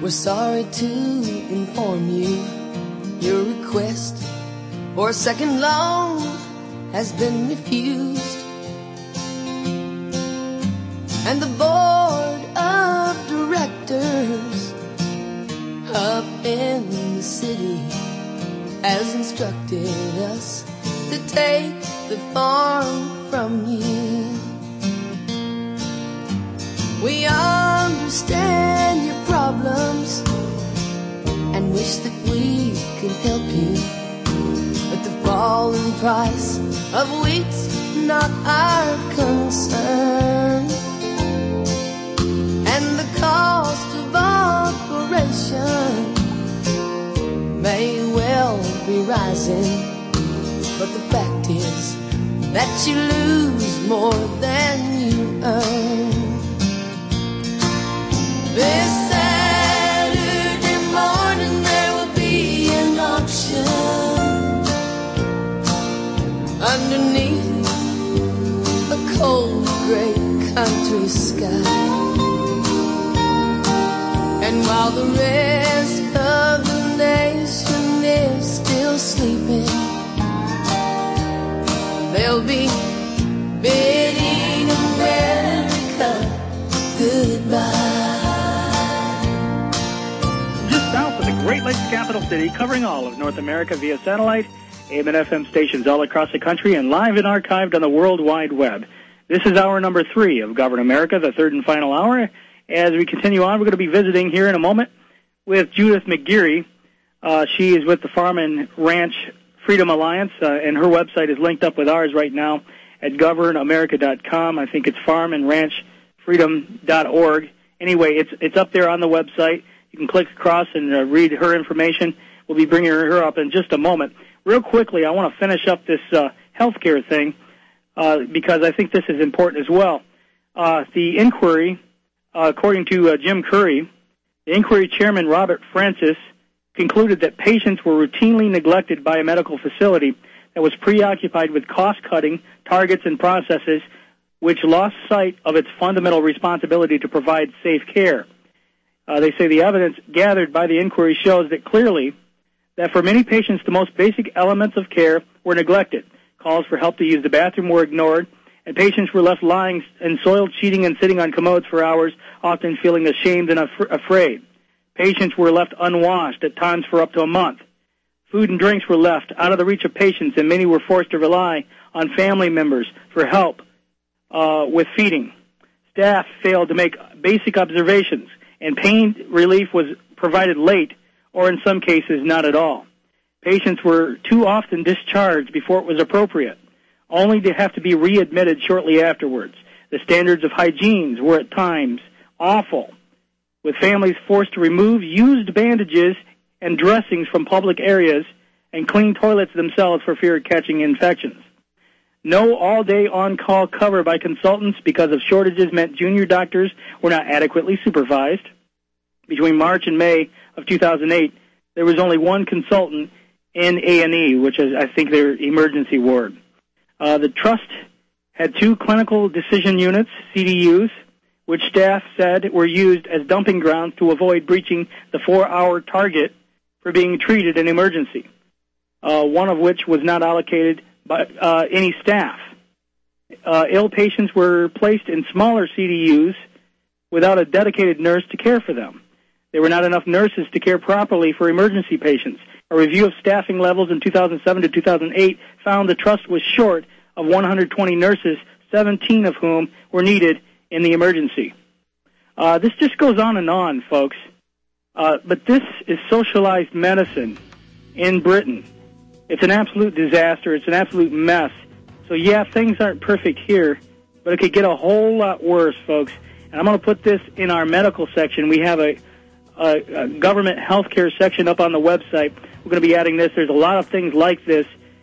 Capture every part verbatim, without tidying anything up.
We're sorry to inform you your request for a second loan has been refused, and the board of directors up in the city has instructed us to take the farm from you. We understand your problems and wish that we could help you, but the falling price of wheat's not our concern, and the cost of operation may well be rising, but the fact is that you lose more than you earn. This Saturday morning there will be an auction underneath a cold gray country sky, and while the rest of the nation is still sleeping, they'll be bidding America goodbye. South of the Great Lakes capital city, covering all of North America via satellite, A M and F M stations all across the country, and live and archived on the World Wide Web. This is hour number three of Govern America, the third and final hour. As we continue on, we're going to be visiting here in a moment with Judith McGeary. Uh, she is with the Farm and Ranch Freedom Alliance, uh, and her website is linked up with ours right now at govern america dot com. I think it's farm and ranch freedom dot org. Anyway, it's it's up there on the website. You can click across and uh, read her information. We'll be bringing her up in just a moment. Real quickly, I want to finish up this uh, healthcare thing uh, because I think this is important as well. Uh, the inquiry, uh, according to uh, Jim Curry, the inquiry chairman, Robert Francis, concluded that patients were routinely neglected by a medical facility that was preoccupied with cost-cutting targets and processes which lost sight of its fundamental responsibility to provide safe care. Uh, they say the evidence gathered by the inquiry shows that clearly that for many patients the most basic elements of care were neglected. Calls for help to use the bathroom were ignored, and patients were left lying and soiled, cheating, and sitting on commodes for hours, often feeling ashamed and af- afraid. Patients were left unwashed, at times for up to a month. Food and drinks were left out of the reach of patients, and many were forced to rely on family members for help uh, with feeding. Staff failed to make basic observations, and pain relief was provided late, or in some cases not at all. Patients were too often discharged before it was appropriate, only to have to be readmitted shortly afterwards. The standards of hygiene were at times awful, with families forced to remove used bandages and dressings from public areas and clean toilets themselves for fear of catching infections. No all-day on-call cover by consultants because of shortages meant junior doctors were not adequately supervised. Between March and May of two thousand eight, there was only one consultant in A and E, which is, I think, their emergency ward. Uh, the trust had two clinical decision units, C D Us, which staff said were used as dumping grounds to avoid breaching the four-hour target for being treated in emergency, uh, one of which was not allocated by uh, any staff. Uh, ill patients were placed in smaller C D Us without a dedicated nurse to care for them. There were not enough nurses to care properly for emergency patients. A review of staffing levels in two thousand seven to two thousand eight found the trust was short of one hundred twenty nurses, seventeen of whom were needed in the emergency. Uh, this just goes on and on, folks. Uh, but this is socialized medicine in Britain. It's an absolute disaster. It's an absolute mess. So, yeah, things aren't perfect here, but it could get a whole lot worse, folks. And I'm going to put this in our medical section. We have a, a, a government health care section up on the website. We're going to be adding this. There's a lot of things like this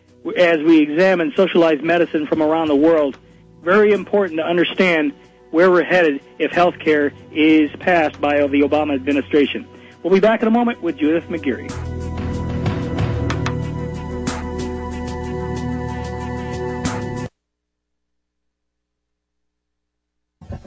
as we examine socialized medicine from around the world. Very important to understand where we're headed if health care is passed by the Obama administration. We'll be back in a moment with Judith McGeary.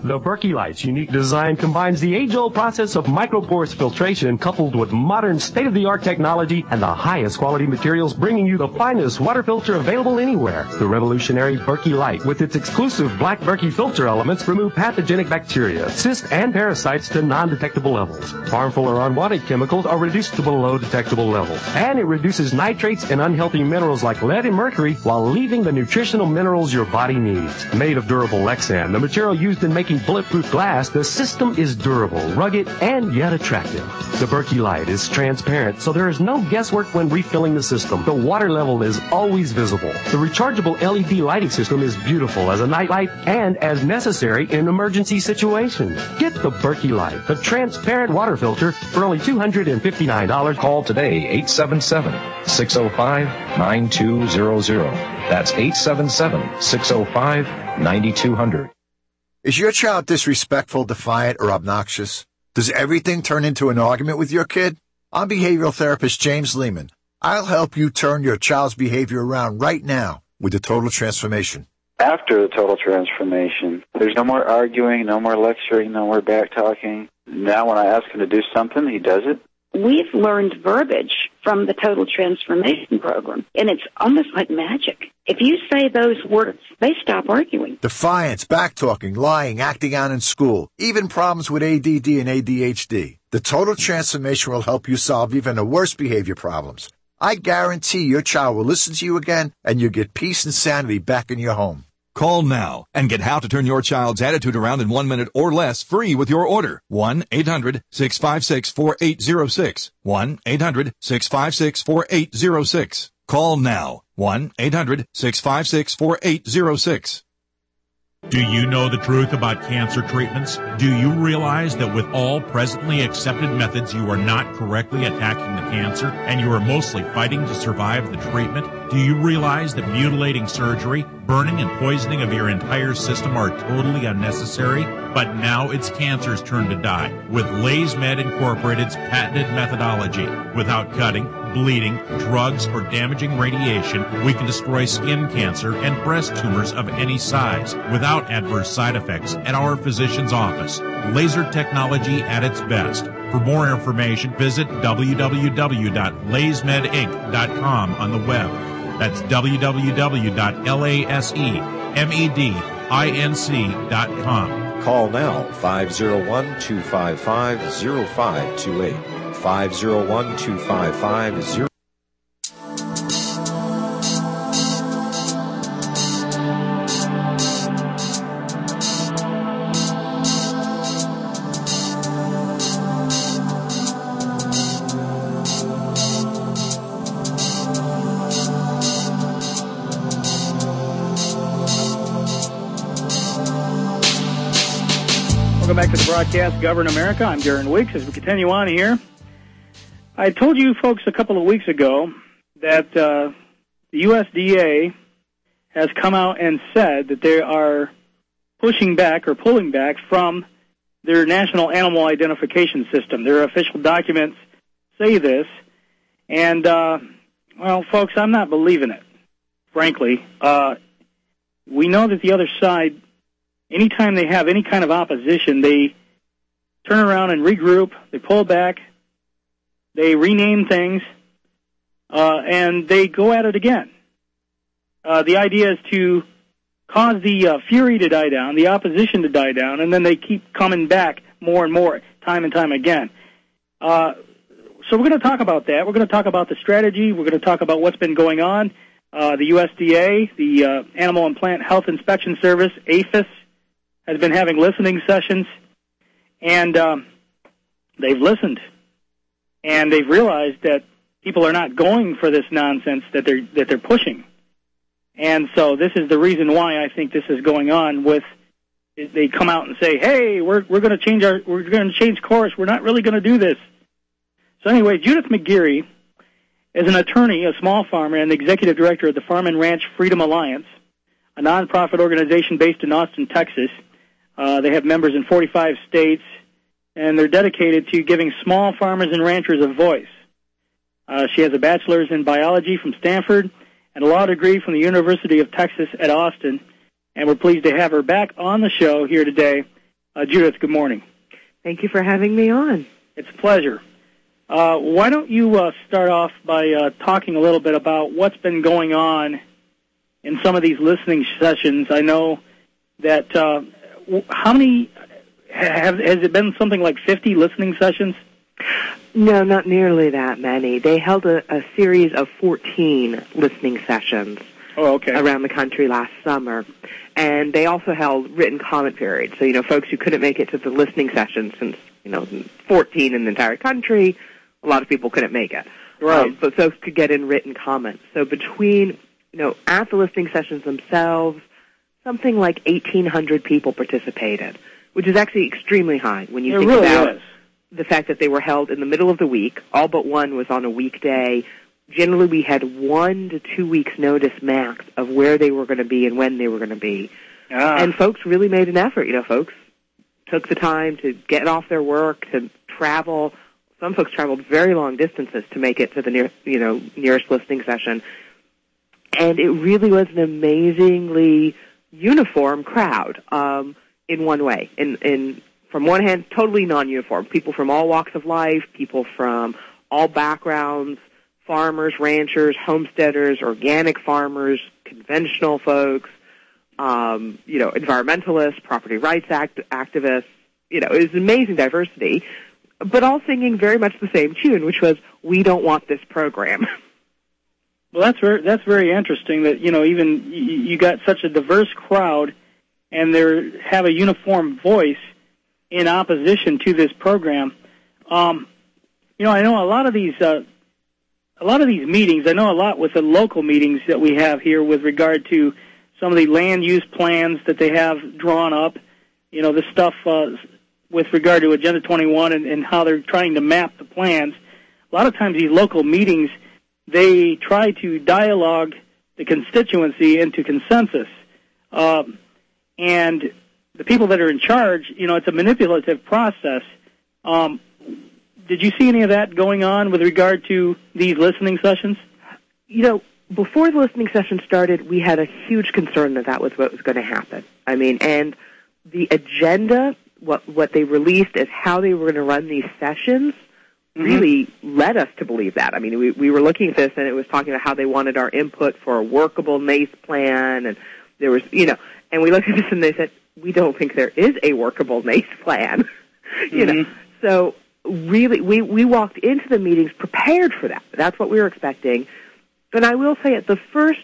The Berkey Light's unique design combines the age-old process of microporous filtration coupled with modern state-of-the-art technology and the highest quality materials, bringing you the finest water filter available anywhere. The revolutionary Berkey Light, with its exclusive black Berkey filter elements, remove pathogenic bacteria, cysts, and parasites to non-detectable levels. Harmful or unwanted chemicals are reduced to below detectable levels. And it reduces nitrates and unhealthy minerals like lead and mercury while leaving the nutritional minerals your body needs. Made of durable Lexan, the material used in making bulletproof glass, the system is durable, rugged, and yet attractive. The Berkey Light is transparent, so there is no guesswork when refilling the system. The water level is always visible. The rechargeable L E D lighting system is beautiful as a nightlight and as necessary in emergency situations. Get the Berkey Light, the transparent water filter, for only two hundred fifty-nine dollars. Call today, eight seven seven, six oh five, nine two zero zero. That's eight seven seven, six oh five, nine two zero zero. Is your child disrespectful, defiant, or obnoxious? Does everything turn into an argument with your kid? I'm behavioral therapist James Lehman. I'll help you turn your child's behavior around right now with the Total Transformation. After the Total Transformation, there's no more arguing, no more lecturing, no more back-talking. Now when I ask him to do something, he does it. We've learned verbiage from the Total Transformation Program, and it's almost like magic. If you say those words, they stop arguing. Defiance, back-talking, lying, acting out in school, even problems with A D D and A D H D. The Total Transformation will help you solve even the worst behavior problems. I guarantee your child will listen to you again, and you'll get peace and sanity back in your home. Call now and get how to turn your child's attitude around in one minute or less free with your order. one eight hundred, six five six, four eight zero six. one eight hundred, six five six, four eight zero six. Call now. one eight hundred, six five six, four eight zero six. Do you know the truth about cancer treatments? Do you realize that with all presently accepted methods, you are not correctly attacking the cancer and you are mostly fighting to survive the treatment? Do you realize that mutilating surgery, burning and poisoning of your entire system are totally unnecessary? But now it's cancer's turn to die with LaysMed Incorporated's patented methodology. Without cutting, bleeding, drugs, or damaging radiation, we can destroy skin cancer and breast tumors of any size without adverse side effects at our physician's office. Laser technology at its best. For more information, visit w w w dot laysmed inc dot com on the web. That's w w w dot laysmed inc dot com. Call now, five oh one, two five five, oh five two eight. five oh one, two five five, oh Welcome back to the broadcast, Govern America. I'm Darren Weeks. As we continue on here, I told you folks a couple of weeks ago that uh, the U S D A has come out and said that they are pushing back or pulling back from their National Animal Identification System. Their official documents say this. And, uh, well, folks, I'm not believing it, frankly. Uh, we know that the other side, anytime they have any kind of opposition, they turn around and regroup, they pull back, they rename things, uh, and they go at it again. Uh, the idea is to cause the uh, fury to die down, the opposition to die down, and then they keep coming back more and more, time and time again. Uh, so we're going to talk about that. We're going to talk about the strategy. We're going to talk about what's been going on. Uh, the U S D A, the uh, Animal and Plant Health Inspection Service, APHIS, has been having listening sessions, and um, they've listened, and they've realized that people are not going for this nonsense that they're that they're pushing, and so this is the reason why I think this is going on. With they come out and say, "Hey, we're we're going to change our we're going to change course. We're not really going to do this." So anyway, Judith McGeary is an attorney, a small farmer, and the executive director of the Farm and Ranch Freedom Alliance, a nonprofit organization based in Austin, Texas. Uh, they have members in forty-five states, and they're dedicated to giving small farmers and ranchers a voice. Uh, she has a bachelor's in biology from Stanford and a law degree from the University of Texas at Austin, and we're pleased to have her back on the show here today Uh, Judith, good morning. Thank you for having me on. It's a pleasure. Uh, why don't you uh, start off by uh, talking a little bit about what's been going on in some of these listening sessions? I know that, uh, how many, have, has it been something like fifty listening sessions? No, not nearly that many. They held a, a series of fourteen listening sessions oh, okay. around the country last summer. And they also held written comment periods. So, you know, folks who couldn't make it to the listening session, since, you know, fourteen in the entire country, a lot of people couldn't make it. Right. Um, but folks could get in written comments. So between, you know, at the listening sessions themselves, something like eighteen hundred people participated, which is actually extremely high when you it think really about is. the fact that they were held in the middle of the week. All but one was on a weekday. Generally, we had one to two weeks' notice max of where they were going to be and when they were going to be. Ah. And folks really made an effort. You know, folks took the time to get off their work, to travel. Some folks traveled very long distances to make it to the near, you know, nearest listening session. And it really was an amazingly uniform crowd, um, in one way. In, in, from one hand, totally non-uniform. People from all walks of life, people from all backgrounds, farmers, ranchers, homesteaders, organic farmers, conventional folks, um, you know, environmentalists, property rights act- activists. You know, it was amazing diversity, but all singing very much the same tune, which was, "We don't want this program." Well, that's very, that's very interesting that, you know, even you, you got such a diverse crowd and they have a uniform voice in opposition to this program. Um, you know, I know a lot of these, uh, a lot of these meetings, I know a lot with the local meetings that we have here with regard to some of the land use plans that they have drawn up, you know, the stuff uh, with regard to Agenda twenty-one and, and how they're trying to map the plans. A lot of times these local meetings, they try to dialogue the constituency into consensus. Um, and the people that are in charge, you know, it's a manipulative process. Um, did you see any of that going on with regard to these listening sessions? You know, before the listening session started, we had a huge concern that that was what was going to happen. I mean, and the agenda, what what they released as how they were going to run these sessions, really mm-hmm. led us to believe that. I mean, we, we were looking at this, and it was talking about how they wanted our input for a workable NACE plan, and there was, you know, and we looked at this, and they said, we don't think there is a workable NACE plan. you mm-hmm. know, so really, we, we walked into the meetings prepared for that. That's what we were expecting. But I will say at the first,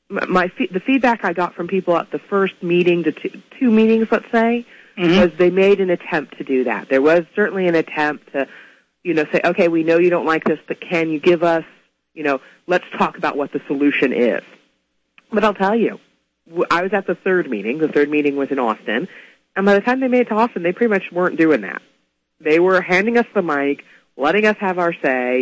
my the feedback I got from people at the first meeting, to two, two meetings, let's say, mm-hmm. was they made an attempt to do that. There was certainly an attempt to, you know, say, okay, we know you don't like this, but can you give us, you know, let's talk about what the solution is. But I'll tell you, I was at the third meeting. The third meeting was in Austin. And by the time they made it to Austin, they pretty much weren't doing that. They were handing us the mic, letting us have our say,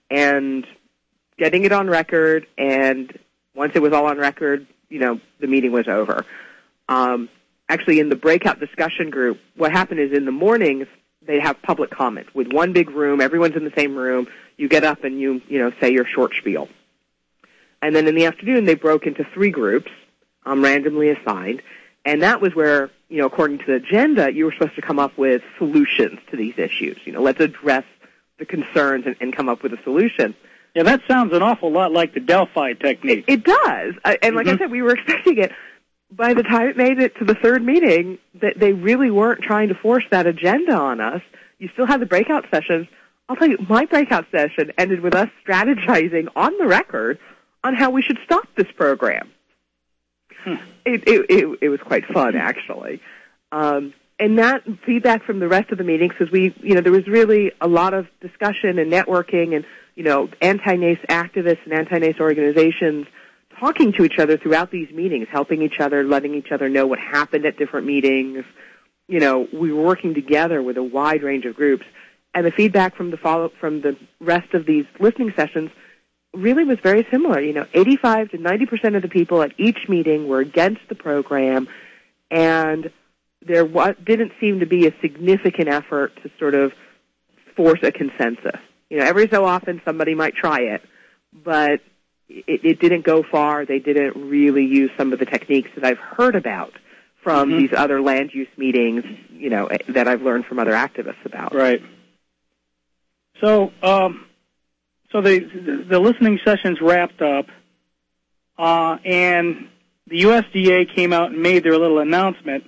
and getting it on record. And once it was all on record, you know, the meeting was over. Um, actually, in the breakout discussion group, what happened is in the mornings, they'd have public comment with one big room. Everyone's in the same room. You get up and you, you know, say your short spiel. And then in the afternoon, they broke into three groups, um, randomly assigned. And that was where, you know, according to the agenda, you were supposed to come up with solutions to these issues. You know, let's address the concerns and, and come up with a solution. Yeah, that sounds an awful lot like the Delphi technique. It, it does. Uh, and like mm-hmm. I said, we were expecting it. By the time it made it to the third meeting, that they really weren't trying to force that agenda on us. You still had the breakout sessions. I'll tell you, my breakout session ended with us strategizing on the record on how we should stop this program. Hmm. It, it, it, it was quite fun, actually. Um, and that feedback from the rest of the meetings, because we, you know, there was really a lot of discussion and networking and, you know, anti-NACE activists and anti-NACE organizations talking to each other throughout these meetings, helping each other, letting each other know what happened at different meetings. You know, we were working together with a wide range of groups. And the feedback from the follow from the rest of these listening sessions really was very similar. You know, eighty-five to ninety percent of the people at each meeting were against the program, and there was, didn't seem to be a significant effort to sort of force a consensus. You know, every so often somebody might try it, but it, it didn't go far. They didn't really use some of the techniques that I've heard about from Mm-hmm. these other land use meetings, you know, that I've learned from other activists about. Right. So, um, so the, the the listening sessions wrapped up, uh, and the U S D A came out and made their little announcement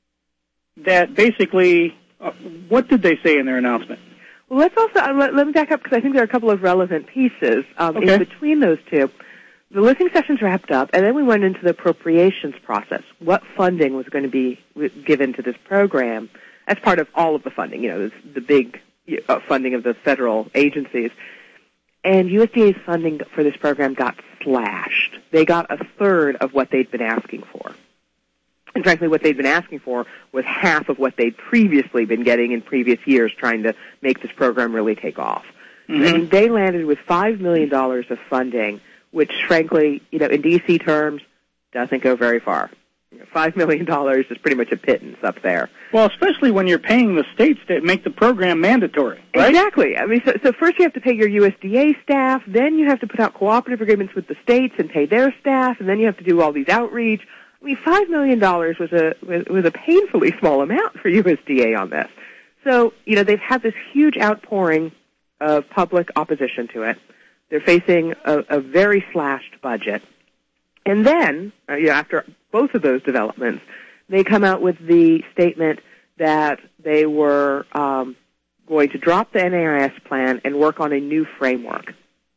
that basically, uh, what did they say in their announcement? Well, let's also, uh, let, let me back up because I think there are a couple of relevant pieces um, Okay. in between those two. The listening sessions wrapped up, and then we went into the appropriations process. What funding was going to be given to this program as part of all of the funding, you know, the big uh, funding of the federal agencies. And U S D A's funding for this program got slashed. They got a third of what they'd been asking for. And frankly, what they'd been asking for was half of what they'd previously been getting in previous years trying to make this program really take off. Mm-hmm. And they landed with five million dollars of funding, which frankly, you know, in D C terms, doesn't go very far. You know, five million dollars is pretty much a pittance up there. Well, especially when you're paying the states to make the program mandatory, right? Exactly. I mean, so, so first you have to pay your U S D A staff, then you have to put out cooperative agreements with the states and pay their staff, and then you have to do all these outreach. I mean, five million dollars was a was a painfully small amount for U S D A on this. So, you know, they've had this huge outpouring of public opposition to it. They're facing a, a very slashed budget. And then, uh, you know, after both of those developments, they come out with the statement that they were um, going to drop the N A I S plan and work on a new framework.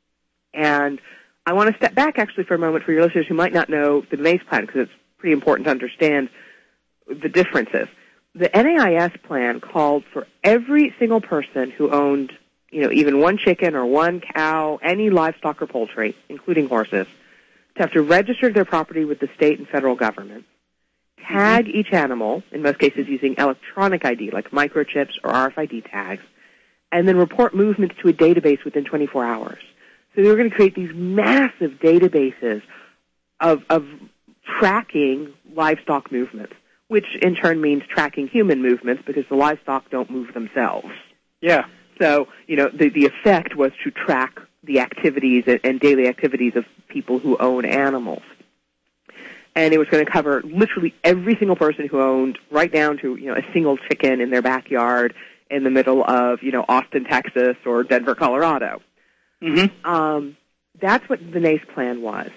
And I want to step back actually for a moment for your listeners who might not know the MAIS plan because it's pretty important to understand the differences. The N A I S plan called for every single person who owned, you know, even one chicken or one cow, any livestock or poultry, including horses, to have to register their property with the state and federal government, tag mm-hmm. each animal, in most cases using electronic I D like microchips or R F I D tags, and then report movements to a database within twenty-four hours. So they were going to create these massive databases of, of tracking livestock movements, which in turn means tracking human movements because the livestock don't move themselves. Yeah. So, you know, the, the effect was to track the activities and, and daily activities of people who own animals. And it was going to cover literally every single person who owned, right down to, you know, a single chicken in their backyard in the middle of, you know, Austin, Texas or Denver, Colorado. Mm-hmm. Um, that's what the NAIS plan was.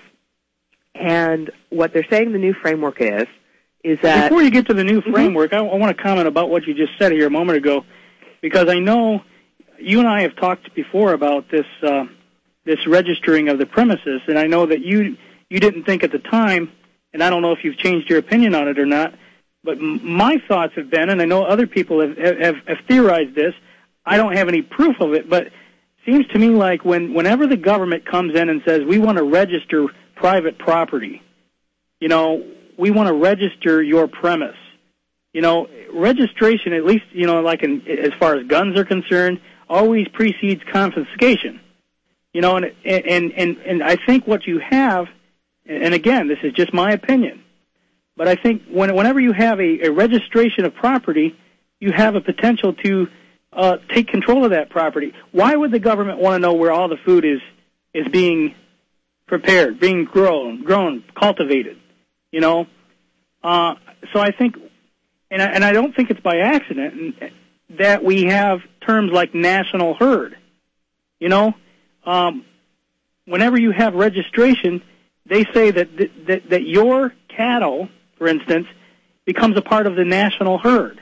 And what they're saying the new framework is, is that... Before you get to the new framework, mm-hmm. I, I want to comment about what you just said here a moment ago, because I know you and I have talked before about this uh, this registering of the premises, and I know that you you didn't think at the time, and I don't know if you've changed your opinion on it or not, but m- my thoughts have been, and I know other people have, have, have theorized this, I don't have any proof of it, but seems to me like when whenever the government comes in and says we want to register private property, you know, we want to register your premise. You know, registration, at least, you know, like in, as far as guns are concerned, always precedes confiscation. You know, and and and and I think what you have, and again, this is just my opinion, but I think when, whenever you have a, a registration of property, you have a potential to Uh, take control of that property. Why would the government want to know where all the food is is being prepared, being grown, grown, cultivated? You know, uh, so I think, and I, and I don't think it's by accident that we have terms like national herd. You know, um, whenever you have registration, they say that that that your cattle, for instance, becomes a part of the national herd.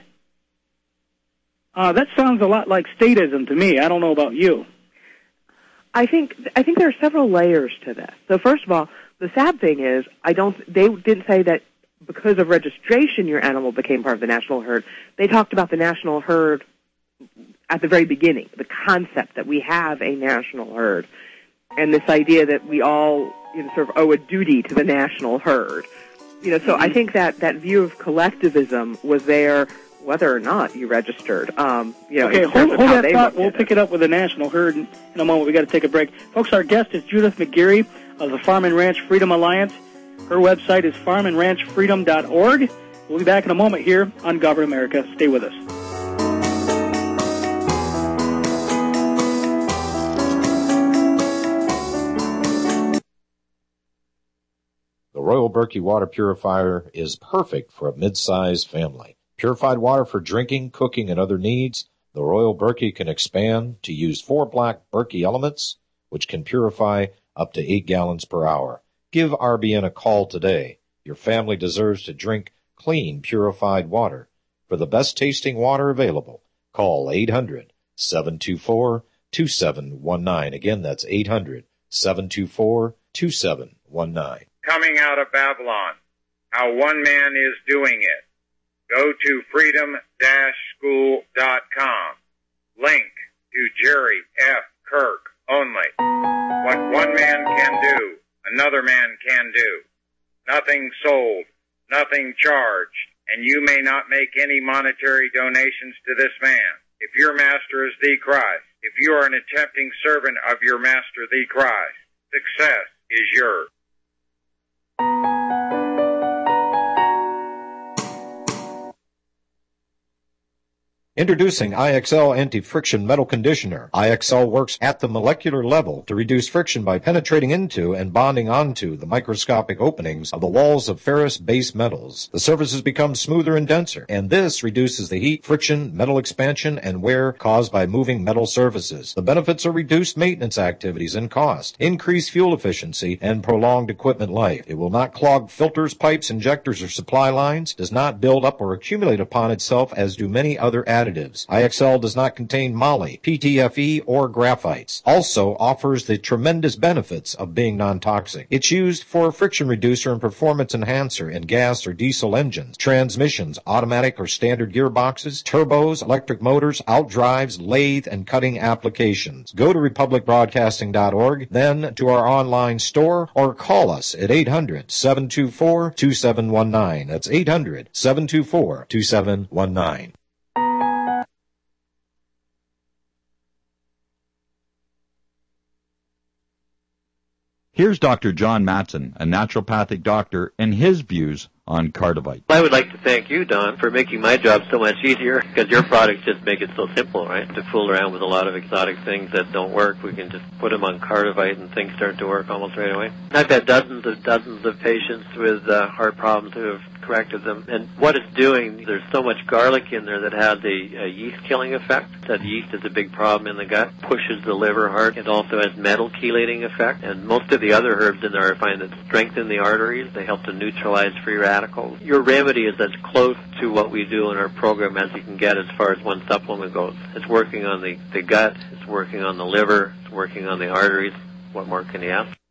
Uh, that sounds a lot like statism to me. I don't know about you. I think I think there are several layers to this. So first of all, the sad thing is I don't. They didn't say that because of registration your animal became part of the national herd. They talked about the national herd at the very beginning, the concept that we have a national herd, and this idea that we all, you know, sort of owe a duty to the national herd. You know, so I think that that view of collectivism was there whether or not you registered. Um, you know, okay, in terms hold, of hold how that they thought. looked We'll at pick it. it up with the national herd in, in a moment. We've got to take a break. Folks, our guest is Judith McGeary of the Farm and Ranch Freedom Alliance. Her website is farm and ranch freedom dot org. We'll be back in a moment here on Govern America. Stay with us. The Royal Berkey water purifier is perfect for a mid-sized family. Purified water for drinking, cooking, and other needs, the Royal Berkey can expand to use four black Berkey elements, which can purify up to eight gallons per hour. Give R B N a call today. Your family deserves to drink clean, purified water. For the best tasting water available, call eight hundred, seven two four, two seven one nine. Again, that's eight hundred, seven two four, two seven one nine. Coming out of Babylon, how one man is doing it. Go to freedom dash school dot com. Link to Jerry F. Kirk only. What one man can do, another man can do. Nothing sold, nothing charged, and you may not make any monetary donations to this man. If your master is the Christ, if you are an attempting servant of your master, the Christ, success is yours. Introducing I X L Anti-Friction Metal Conditioner. I X L works at the molecular level to reduce friction by penetrating into and bonding onto the microscopic openings of the walls of ferrous base metals. The surfaces become smoother and denser, and this reduces the heat, friction, metal expansion, and wear caused by moving metal surfaces. The benefits are reduced maintenance activities and cost, increased fuel efficiency, and prolonged equipment life. It will not clog filters, pipes, injectors, or supply lines, does not build up or accumulate upon itself as do many other additives. I X L does not contain moly, P T F E, or graphites. Also offers the tremendous benefits of being non-toxic. It's used for a friction reducer and performance enhancer in gas or diesel engines, transmissions, automatic or standard gearboxes, turbos, electric motors, outdrives, lathe, and cutting applications. Go to republic broadcasting dot org, then to our online store, or call us at eight hundred, seven two four, two seven one nine. That's eight hundred, seven two four, two seven one nine. Here's Doctor John Matson, a naturopathic doctor, and his views on Cardivite. I would like to thank you, Don, for making my job so much easier, because your products just make it so simple, right? To fool around with a lot of exotic things that don't work, we can just put them on Cardivite and things start to work almost right away. I've had dozens of dozens of patients with uh, heart problems who have corrected them, and what it's doing, there's so much garlic in there that has a, a yeast-killing effect. That yeast is a big problem in the gut, pushes the liver hard. It also has metal chelating effect, and most of the other herbs in there I find that strengthen the arteries. They help to neutralize free radicals. Your remedy is as close to what we do in our program as you can get as far as one supplement goes. It's working on the, the gut, it's working on the liver, it's working on the arteries. What more can you ask?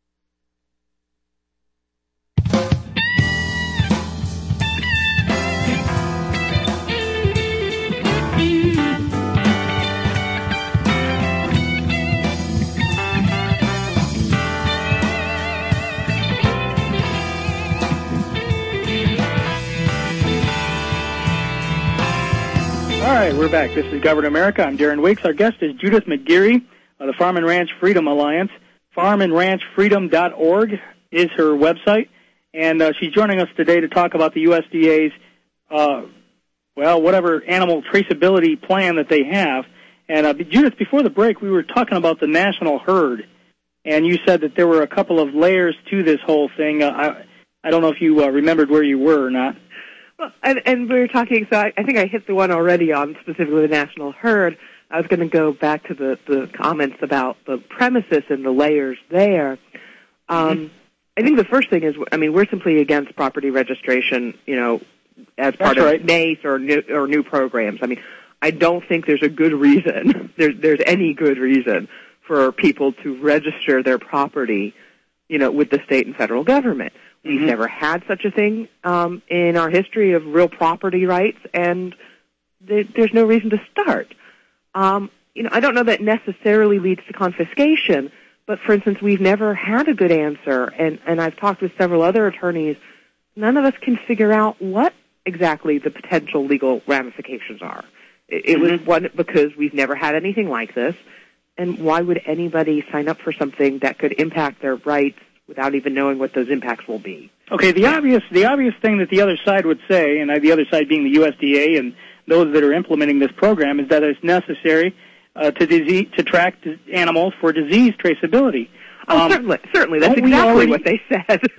All right, we're back. This is Govern America. I'm Darren Weeks. Our guest is Judith McGeary of the Farm and Ranch Freedom Alliance. farm and ranch freedom dot org is her website, and uh, she's joining us today to talk about the U S D A's, uh, well, whatever animal traceability plan that they have. And uh, Judith, before the break, we were talking about the national herd, and you said that there were a couple of layers to this whole thing. Uh, I, I don't know if you uh, remembered where you were or not. Well, and, and we were talking, so I, I think I hit the one already on specifically the national herd. I was going to go back to the, the comments about the premises and the layers there. Um, mm-hmm. I think the first thing is, I mean, we're simply against property registration, you know, as part That's of right. N A C E or new, or new programs. I mean, I don't think there's a good reason, there's, there's any good reason for people to register their property, you know, with the state and federal government. We've mm-hmm. never had such a thing um, in our history of real property rights, and th- there's no reason to start. Um, you know, I don't know that necessarily leads to confiscation, but for instance, we've never had a good answer, and, and I've talked with several other attorneys. None of us can figure out what exactly the potential legal ramifications are. It, it mm-hmm. was one because we've never had anything like this, and why would anybody sign up for something that could impact their rights without even knowing what those impacts will be? Okay, the obvious the obvious thing that the other side would say, and the other side being the U S D A and those that are implementing this program, is that it's necessary uh, to disease, to track animals for disease traceability. Oh, um, certainly, certainly. That's exactly already, what they said.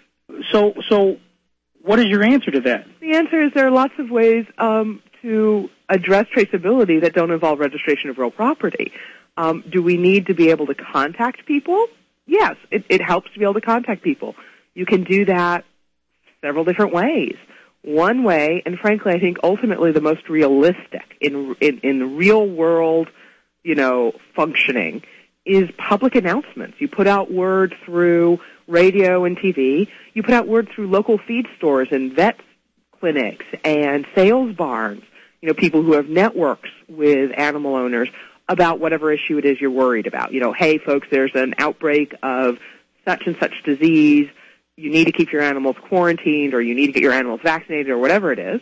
so, so, what is your answer to that? The answer is there are lots of ways um, to address traceability that don't involve registration of real property. Um, do we need to be able to contact people? Yes, it, it helps to be able to contact people. You can do that several different ways. One way, and frankly, I think ultimately the most realistic in in, in the real world, you know, functioning, is public announcements. You put out word through radio and T V. You put out word through local feed stores and vet clinics and sales barns, you know, people who have networks with animal owners about whatever issue it is you're worried about. You know, hey, folks, there's an outbreak of such and such disease. You need to keep your animals quarantined, or you need to get your animals vaccinated, or whatever it is.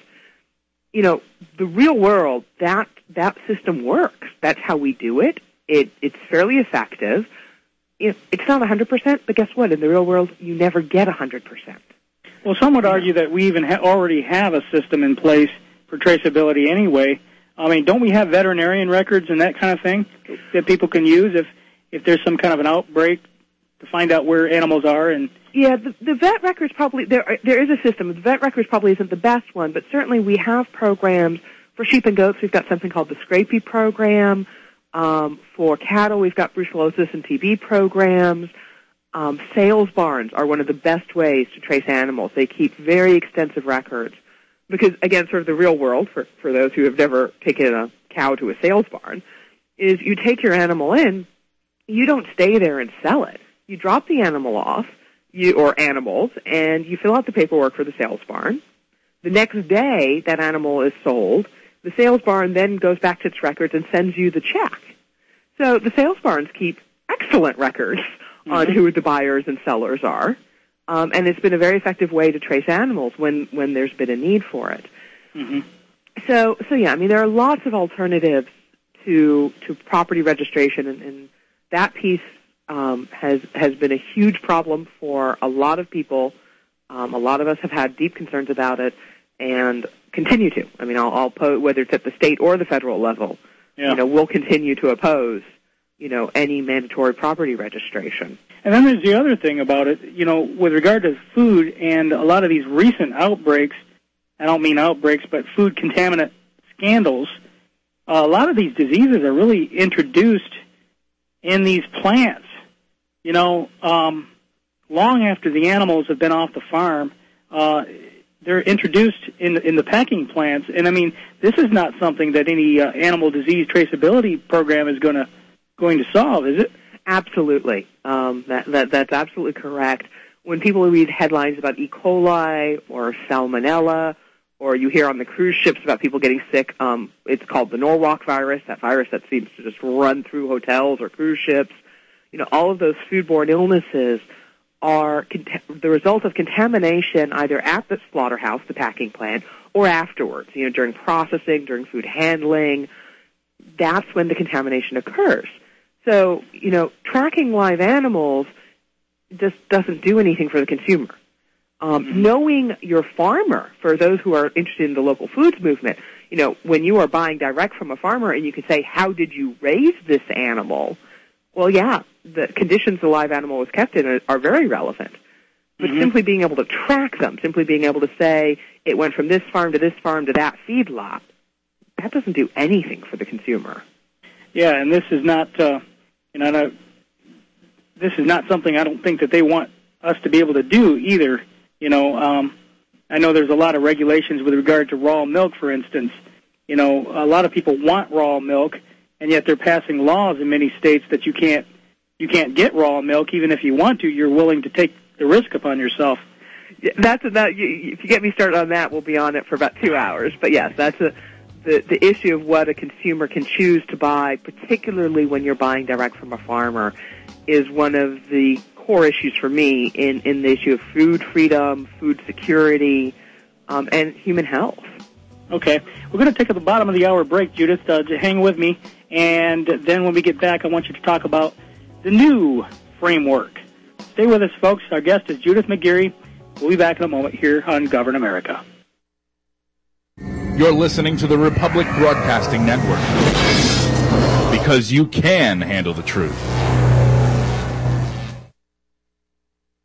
You know, the real world, that that system works. That's how we do it. It it's fairly effective. It, it's not one hundred percent, but guess what? In the real world, you never get one hundred percent. Well, some would argue that we even ha- already have a system in place for traceability anyway. I mean, don't we have veterinarian records and that kind of thing that people can use if, if there's some kind of an outbreak to find out where animals are? And yeah, the, the vet records probably, there there is a system. The vet records probably isn't the best one, but certainly we have programs for sheep and goats. We've got something called the Scrapie program. Um, for cattle, we've got brucellosis and T B programs. Um, sales barns are one of the best ways to trace animals. They keep very extensive records because, again, sort of the real world, for, for those who have never taken a cow to a sales barn, is you take your animal in, you don't stay there and sell it. You drop the animal off, you or animals, and you fill out the paperwork for the sales barn. The next day, that animal is sold. The sales barn then goes back to its records and sends you the check. So the sales barns keep excellent records mm-hmm. on who the buyers and sellers are, um, and it's been a very effective way to trace animals when, when there's been a need for it. Mm-hmm. So, so yeah, I mean, there are lots of alternatives to to property registration, and, and that piece um, has has been a huge problem for a lot of people. Um, a lot of us have had deep concerns about it, and continue to. I mean, I'll, I'll po- whether it's at the state or the federal level, yeah. you know, we'll continue to oppose, you know, any mandatory property registration. And then there's the other thing about it, you know, with regard to food and a lot of these recent outbreaks. I don't mean outbreaks, but food contaminant scandals. Uh, a lot of these diseases are really introduced in these plants. You know, um, long after the animals have been off the farm, uh, they're introduced in in the packing plants, and I mean, this is not something that any uh, animal disease traceability program is going to going to solve, is it? Absolutely, um, that, that that's absolutely correct. When people read headlines about E. coli or Salmonella, or you hear on the cruise ships about people getting sick, um, it's called the Norwalk virus. That virus that seems to just run through hotels or cruise ships. You know, all of those foodborne illnesses are cont- the result of contamination either at the slaughterhouse, the packing plant, or afterwards, you know, during processing, during food handling. That's when the contamination occurs. So, you know, tracking live animals just doesn't do anything for the consumer. Um, mm-hmm. Knowing your farmer, for those who are interested in the local foods movement, you know, when you are buying direct from a farmer and you can say, how did you raise this animal? Well, yeah, the conditions the live animal was kept in are, are very relevant. But mm-hmm. simply being able to track them, simply being able to say it went from this farm to this farm to that feedlot, that doesn't do anything for the consumer. Yeah, and this is not, uh, you know, no, this is not something I don't think that they want us to be able to do either. You know, um, I know there's a lot of regulations with regard to raw milk, for instance. You know, a lot of people want raw milk, and yet they're passing laws in many states that you can't you can't get raw milk, even if you want to. You're willing to take the risk upon yourself. Yeah, that's that. If you get me started on that, we'll be on it for about two hours. But yes, that's a, the the issue of what a consumer can choose to buy, particularly when you're buying direct from a farmer, is one of the core issues for me in, in the issue of food freedom, food security, um, and human health. Okay. We're going to take at the bottom of the hour break, Judith. Uh, hang with me. And then when we get back, I want you to talk about the new framework. Stay with us, folks. Our guest is Judith McGeary. We'll be back in a moment here on Govern America. You're listening to the Republic Broadcasting Network. Because you can handle the truth.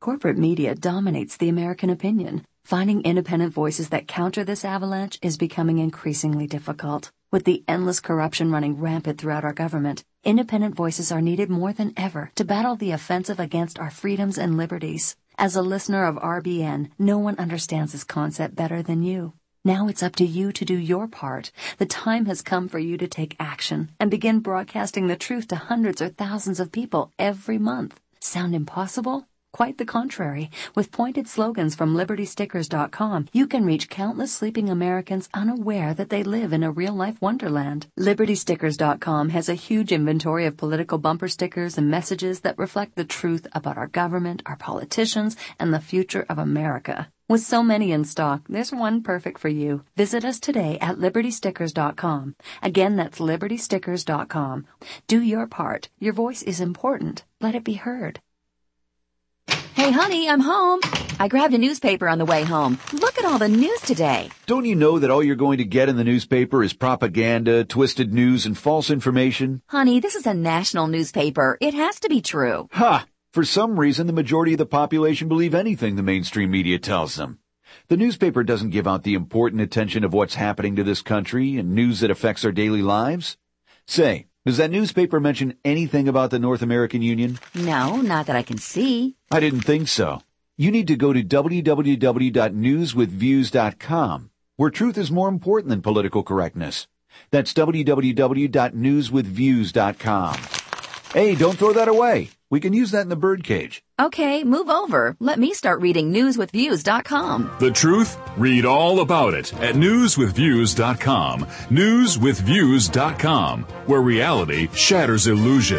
Corporate media dominates the American opinion. Finding independent voices that counter this avalanche is becoming increasingly difficult. With the endless corruption running rampant throughout our government, independent voices are needed more than ever to battle the offensive against our freedoms and liberties. As a listener of R B N, no one understands this concept better than you. Now it's up to you to do your part. The time has come for you to take action and begin broadcasting the truth to hundreds or thousands of people every month. Sound impossible? Quite the contrary. With pointed slogans from Liberty Stickers dot com, you can reach countless sleeping Americans unaware that they live in a real-life wonderland. Liberty Stickers dot com has a huge inventory of political bumper stickers and messages that reflect the truth about our government, our politicians, and the future of America. With so many in stock, there's one perfect for you. Visit us today at Liberty Stickers dot com. Again, that's Liberty Stickers dot com. Do your part. Your voice is important. Let it be heard. Hey, honey, I'm home. I grabbed a newspaper on the way home. Look at all the news today. Don't you know that all you're going to get in the newspaper is propaganda, twisted news, and false information? Honey, this is a national newspaper. It has to be true. Ha! For some reason, the majority of the population believe anything the mainstream media tells them. The newspaper doesn't give out the important attention of what's happening to this country and news that affects our daily lives. Say, does that newspaper mention anything about the North American Union? No, not that I can see. I didn't think so. You need to go to w w w dot news with views dot com, where truth is more important than political correctness. That's w w w dot news with views dot com. Hey, don't throw that away. We can use that in the birdcage. Okay, move over. Let me start reading news with views dot com. The truth? Read all about it at news with views dot com. news with views dot com, where reality shatters illusion.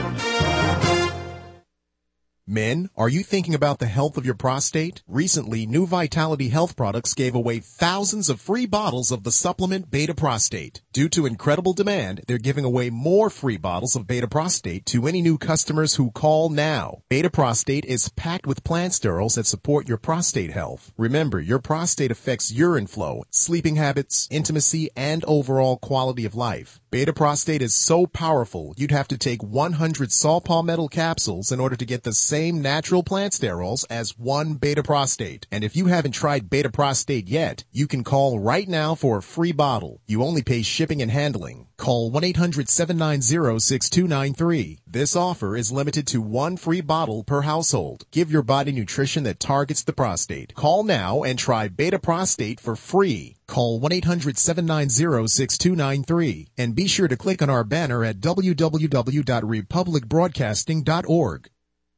Men, are you thinking about the health of your prostate? Recently, New Vitality Health Products gave away thousands of free bottles of the supplement Beta Prostate. Due to incredible demand, they're giving away more free bottles of Beta Prostate to any new customers who call now. Beta Prostate is packed with plant sterols that support your prostate health. Remember, your prostate affects urine flow, sleeping habits, intimacy, and overall quality of life. Beta Prostate is so powerful, you'd have to take one hundred saw palmetto capsules in order to get the same natural plant sterols as one Beta Prostate. And if you haven't tried Beta Prostate yet, you can call right now for a free bottle. You only pay shipping and handling. Call one eight hundred seven nine zero six two nine three. This offer is limited to one free bottle per household. Give your body nutrition that targets the prostate. Call now and try Beta Prostate for free. Call one eight hundred seven nine zero six two nine three. And be sure to click on our banner at w w w dot republic broadcasting dot org.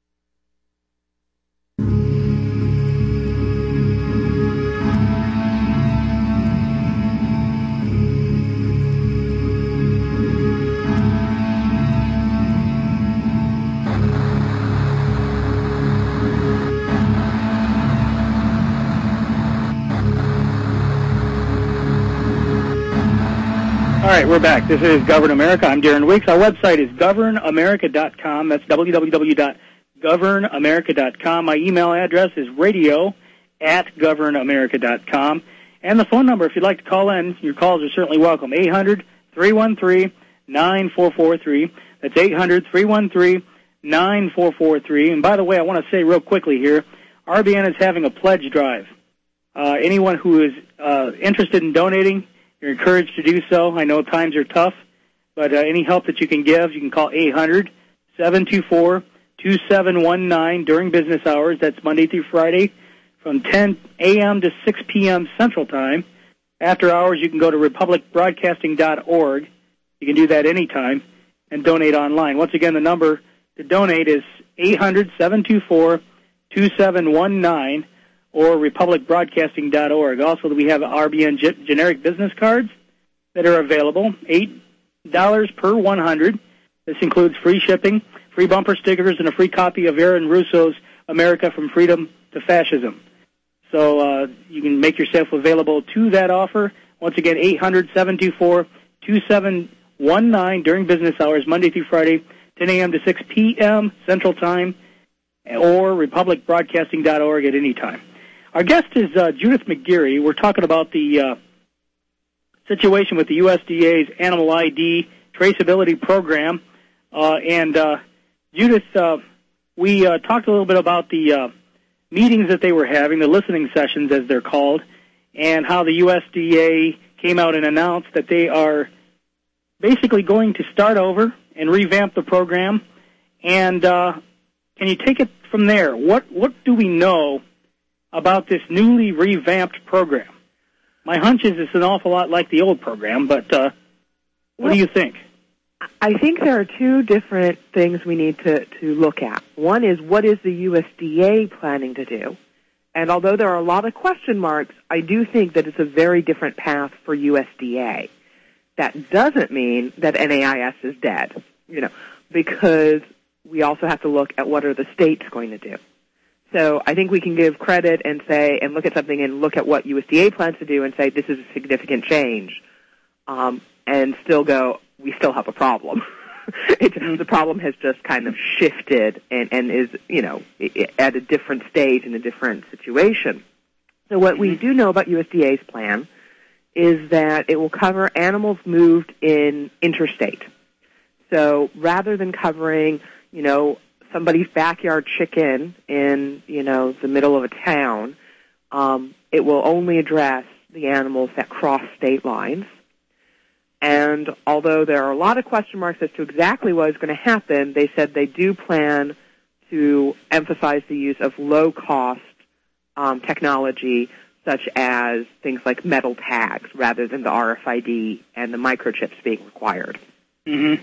All right, we're back. This is Govern America. I'm Darren Weeks. Our website is govern america dot com. That's w w w dot govern america dot com. My email address is radio at govern america dot com. And the phone number, if you'd like to call in, your calls are certainly welcome, eight hundred three one three nine four four three. That's eight hundred three one three nine four four three. And by the way, I want to say real quickly here, R B N is having a pledge drive. Uh, anyone who is uh, interested in donating, you're encouraged to do so. I know times are tough, but uh, any help that you can give, you can call eight hundred seven two four two seven one nine during business hours. That's Monday through Friday from ten a.m. to six p.m. Central Time. After hours, you can go to republic broadcasting dot org. You can do that anytime and donate online. Once again, the number to donate is eight hundred seven two four two seven one nine. or republic broadcasting dot org. Also, we have R B N ge- generic business cards that are available, eight dollars per one hundred. This includes free shipping, free bumper stickers, and a free copy of Aaron Russo's America from Freedom to Fascism. So uh, you can make yourself available to that offer. Once again, eight hundred seven two four two seven one nine during business hours, Monday through Friday, ten a.m. to six p.m. Central Time, or republic broadcasting dot org at any time. Our guest is uh, Judith McGeary. We're talking about the uh, situation with the U S D A's Animal I D traceability program. Uh, and uh, Judith, uh, we uh, talked a little bit about the uh, meetings that they were having, the listening sessions as they're called, and how the U S D A came out and announced that they are basically going to start over and revamp the program. And uh, can you take it from there? What what do we know about this newly revamped program? My hunch is it's an awful lot like the old program, but uh, what well, do you think? I think there are two different things we need to, to look at. One is, what is the U S D A planning to do? And although there are a lot of question marks, I do think that it's a very different path for U S D A. That doesn't mean that N A I S is dead, you know, because we also have to look at what are the states going to do. So I think we can give credit and say, and look at something and look at what U S D A plans to do and say this is a significant change, um, and still go, we still have a problem. It's, the problem has just kind of shifted and, and is, you know, at a different stage in a different situation. So what we do know about U S D A's plan is that it will cover animals moved in interstate. So rather than covering, you know, somebody's backyard chicken in, you know, the middle of a town, um, it will only address the animals that cross state lines. And although there are a lot of question marks as to exactly what is going to happen, they said they do plan to emphasize the use of low-cost um, technology, such as things like metal tags, rather than the R F I D and the microchips being required. Mm-hmm.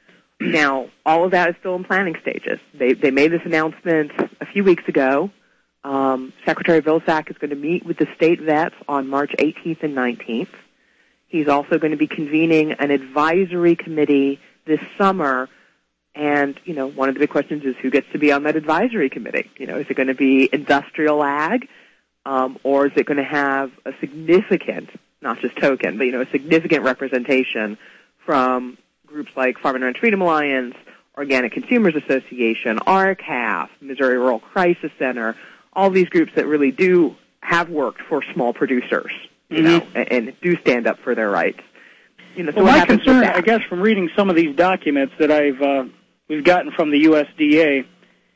Now, all of that is still in planning stages. They, they made this announcement a few weeks ago. Um, Secretary Vilsack is going to meet with the state vets on March eighteenth and nineteenth. He's also going to be convening an advisory committee this summer. And, you know, one of the big questions is who gets to be on that advisory committee? You know, is it going to be industrial ag, um, or is it going to have a significant, not just token, but, you know, a significant representation from groups like Farm and Ranch Freedom Alliance, Organic Consumers Association, R C A F, Missouri Rural Crisis Center, all these groups that really do have worked for small producers, you mm-hmm. know, and, and do stand up for their rights. You know, so well, my concern, I guess, from reading some of these documents that I've uh, we've gotten from the U S D A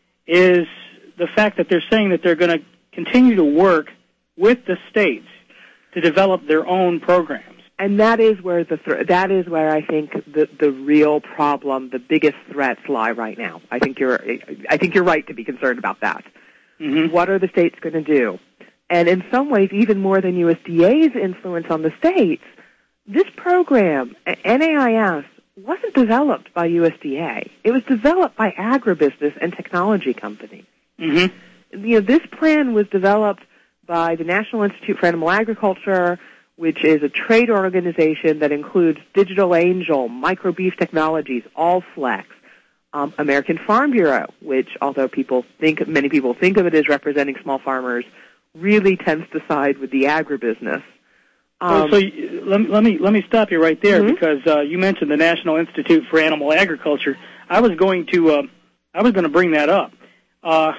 is the fact that they're saying that they're going to continue to work with the states to develop their own programs. And that is where the th- that is where I think the the real problem, the biggest threats lie right now. I think you're I think you're right to be concerned about that. Mm-hmm. What are the states going to do? And in some ways, even more than U S D A's influence on the states, this program, N A I S, wasn't developed by U S D A. It was developed by agribusiness and technology companies. Mm-hmm. You know, this plan was developed by the National Institute for Animal Agriculture, which is a trade organization that includes Digital Angel, Microbeef Technologies, Allflex, um, American Farm Bureau, which, although people think many people think of it as representing small farmers, really tends to side with the agribusiness. Um, oh, so you, let, let me let me stop you right there, mm-hmm. because uh, you mentioned the National Institute for Animal Agriculture. I was going to uh, I was going to bring that up. Uh,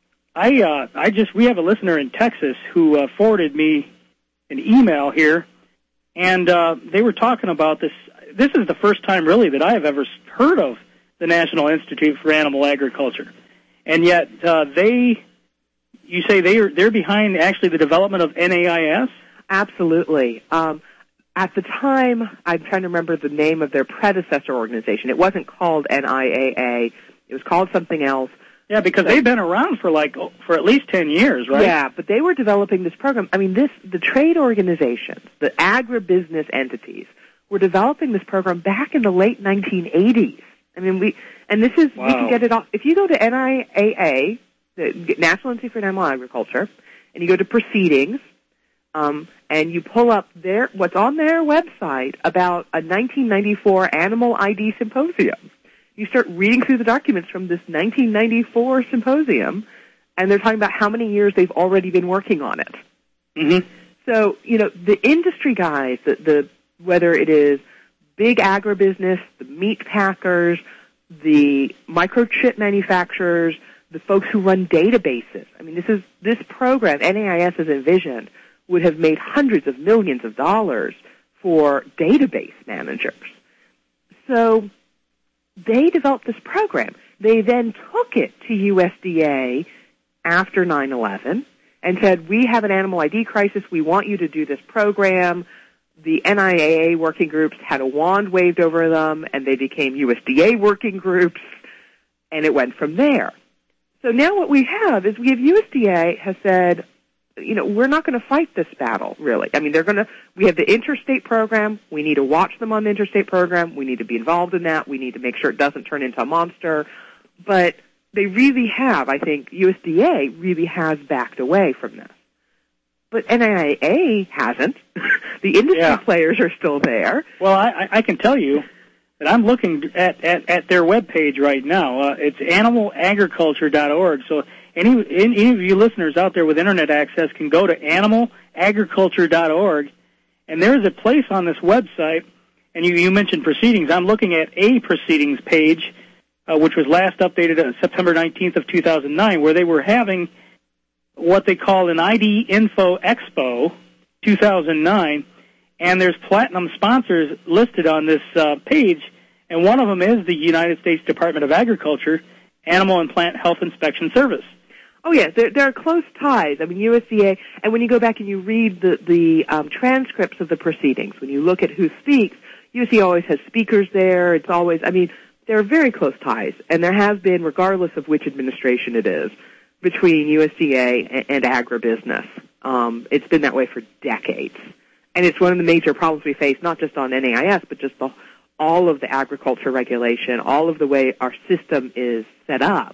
I uh, I just we have a listener in Texas who uh, forwarded me an email here, and uh, they were talking about this. This is the first time, really, that I have ever heard of the National Institute for Animal Agriculture, and yet uh, they, you say they are they're behind actually the development of N A I S? Absolutely. Um, at the time, I'm trying to remember the name of their predecessor organization. It wasn't called N I A A. It was called something else. Yeah, because they've been around for like for at least ten years, right? Yeah, but they were developing this program. I mean, this the trade organizations, the agribusiness entities, were developing this program back in the late nineteen eighties. I mean, we and this is wow. we can get it off if you go to N I A A, the National Institute for Animal Agriculture, and you go to proceedings, um, and you pull up their what's on their website about a nineteen ninety-four Animal I D Symposium. You start reading through the documents from this nineteen ninety-four symposium, and they're talking about how many years they've already been working on it. Mm-hmm. So, you know, the industry guys, the, the whether it is big agribusiness, the meat packers, the microchip manufacturers, the folks who run databases. I mean, this is this program, N A I S as envisioned, would have made hundreds of millions of dollars for database managers. So they developed this program. They then took it to U S D A after nine eleven and said, we have an animal I D crisis. We want you to do this program. The N I A A working groups had a wand waved over them, and they became U S D A working groups, and it went from there. So now what we have is we have U S D A has said, you know, we're not going to fight this battle, really. I mean, they're going to, we have the interstate program. We need to watch them on the interstate program. We need to be involved in that. We need to make sure it doesn't turn into a monster. But they really have, I think, U S D A really has backed away from this. But N I A A hasn't. The industry yeah. players are still there. Well, I, I can tell you that I'm looking at, at, at their webpage right now. Uh, it's animal agriculture dot org. So any, any of you listeners out there with Internet access can go to animal agriculture dot org, and there's a place on this website, and you, you mentioned proceedings. I'm looking at a proceedings page, uh, which was last updated on September nineteenth of two thousand nine, where they were having what they call an I D Info Expo two thousand nine, and there's platinum sponsors listed on this uh, page, and one of them is the United States Department of Agriculture Animal and Plant Health Inspection Service. Oh, yeah, there, there are close ties. I mean, U S D A, and when you go back and you read the, the um, transcripts of the proceedings, when you look at who speaks, U S D A always has speakers there. It's always, I mean, there are very close ties, and there has been, regardless of which administration it is, between U S D A and, and agribusiness. Um, it's been that way for decades. And it's one of the major problems we face, not just on N A I S, but just the, all of the agriculture regulation, all of the way our system is set up,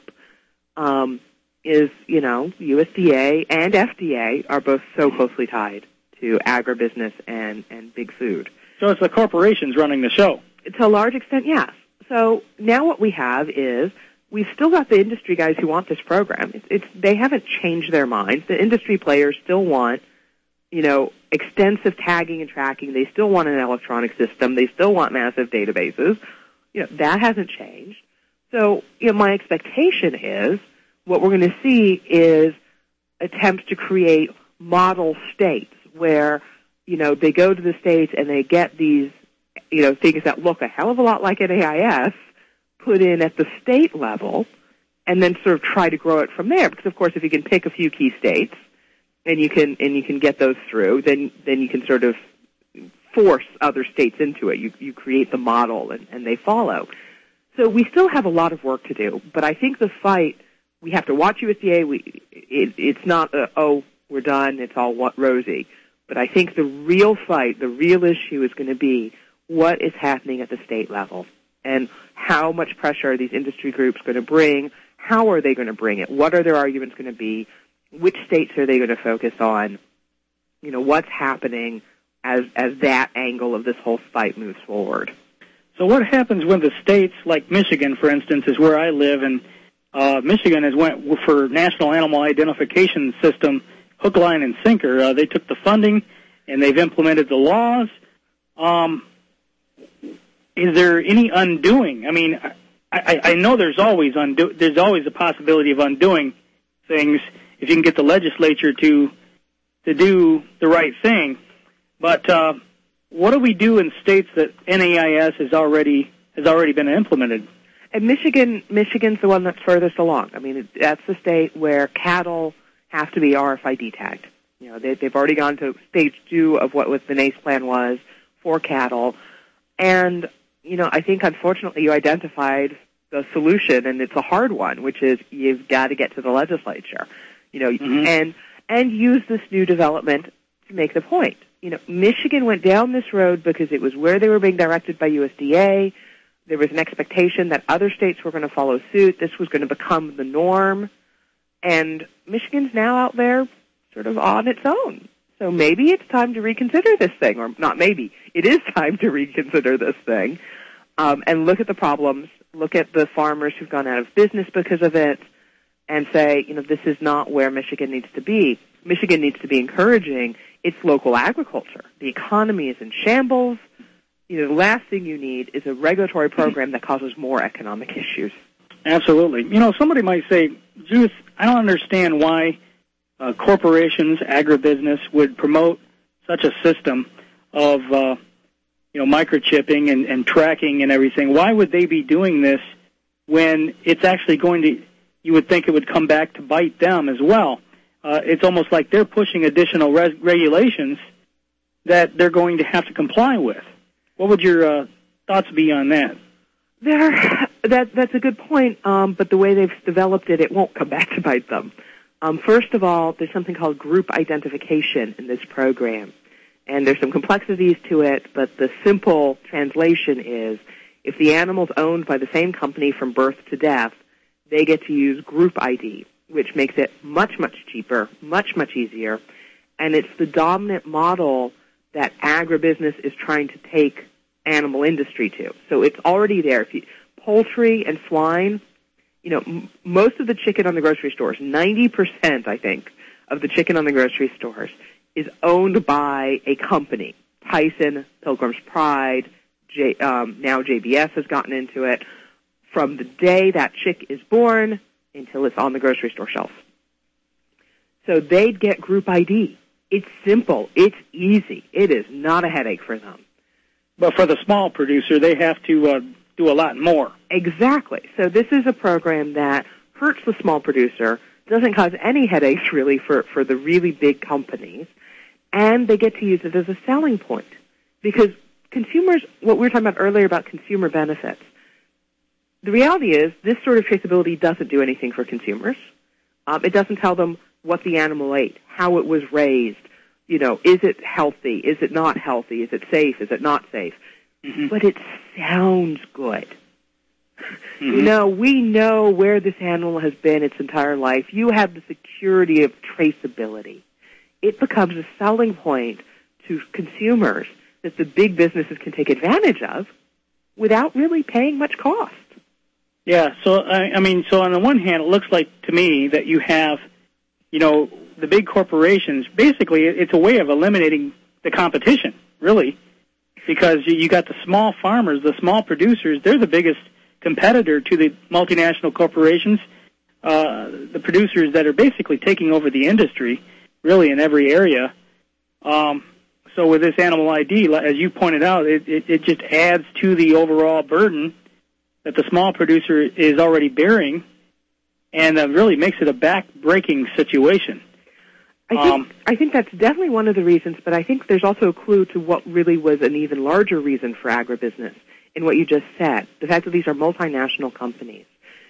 um, is, you know, U S D A and F D A are both so closely tied to agribusiness and, and big food. So it's the corporations running the show. To a large extent, yes. So now what we have is we've still got the industry guys who want this program. It's, it's they haven't changed their minds. The industry players still want, you know, extensive tagging and tracking. They still want an electronic system. They still want massive databases. You know, that hasn't changed. So, you know, my expectation is what we're going to see is attempts to create model states where, you know, they go to the states and they get these, you know, things that look a hell of a lot like N A I S put in at the state level and then sort of try to grow it from there. Because, of course, if you can pick a few key states and you can and you can get those through, then then you can sort of force other states into it. You you create the model and, and they follow. So we still have a lot of work to do, but I think the fight, we have to watch U S D A. We, it, it's not, a, oh, we're done, it's all rosy. But I think the real fight, the real issue is going to be what is happening at the state level and how much pressure are these industry groups going to bring, how are they going to bring it, what are their arguments going to be, which states are they going to focus on, you know, what's happening as, as that angle of this whole fight moves forward. So what happens when the states, like Michigan, for instance, is where I live, and Uh, Michigan has went for National Animal Identification System, hook, line, and sinker. Uh, they took the funding, and they've implemented the laws. Um, is there any undoing? I mean, I, I, I know there's always undo. There's always a possibility of undoing things if you can get the legislature to to do the right thing. But uh, what do we do in states that N A I S has already has already been implemented? And Michigan, Michigan's the one that's furthest along. I mean, that's the state where cattle have to be R F I D tagged. You know, they, they've already gone to stage two of what was the NACE plan was for cattle. And, you know, I think unfortunately you identified the solution, and it's a hard one, which is you've got to get to the legislature, you know, mm-hmm. and and use this new development to make the point. You know, Michigan went down this road because it was where they were being directed by U S D A. There was an expectation that other states were going to follow suit. This was going to become the norm. And Michigan's now out there sort of on its own. So maybe it's time to reconsider this thing, or not maybe. It is time to reconsider this thing um, and look at the problems, look at the farmers who've gone out of business because of it, and say, you know, this is not where Michigan needs to be. Michigan needs to be encouraging its local agriculture. The economy is in shambles. You know, the last thing you need is a regulatory program that causes more economic issues. Absolutely. You know, somebody might say, Judith, I don't understand why uh, corporations, agribusiness, would promote such a system of, uh, you know, microchipping and, and tracking and everything. Why would they be doing this when it's actually going to you would think it would come back to bite them as well. Uh, it's almost like they're pushing additional res- regulations that they're going to have to comply with. What would your uh, thoughts be on that? There, that that's a good point. Um, but the way they've developed it, it won't come back to bite them. Um, first of all, there's something called group identification in this program, and there's some complexities to it. But the simple translation is, if the animal's owned by the same company from birth to death, they get to use group I D, which makes it much, much cheaper, much, much easier. And it's the dominant model that agribusiness is trying to take animal industry to. So it's already there. If you, poultry and swine, you know, m- most of the chicken on the grocery stores, ninety percent, I think, of the chicken on the grocery stores is owned by a company. Tyson, Pilgrim's Pride, J, um, now J B S has gotten into it. From the day that chick is born until it's on the grocery store shelf. So they'd get group I D. It's simple. It's easy. It is not a headache for them. But for the small producer, they have to uh, do a lot more. Exactly. So this is a program that hurts the small producer, doesn't cause any headaches really for, for the really big companies, and they get to use it as a selling point. Because consumers, what we were talking about earlier about consumer benefits, the reality is this sort of traceability doesn't do anything for consumers. Um, it doesn't tell them what the animal ate, how it was raised, you know, is it healthy, is it not healthy, is it safe, is it not safe? Mm-hmm. But it sounds good. Mm-hmm. You know, we know where this animal has been its entire life. You have the security of traceability. It becomes a selling point to consumers that the big businesses can take advantage of without really paying much cost. Yeah, so, I, I mean, so on the one hand, it looks like to me that you have, you know, the big corporations, basically it's a way of eliminating the competition, really, because you, you got the small farmers, the small producers, they're the biggest competitor to the multinational corporations, uh, the producers that are basically taking over the industry, really, in every area. Um, so with this animal I D, as you pointed out, it, it, it just adds to the overall burden that the small producer is already bearing, and uh, really makes it a back-breaking situation. I think, um, I think that's definitely one of the reasons, but I think there's also a clue to what really was an even larger reason for agribusiness in what you just said, the fact that these are multinational companies.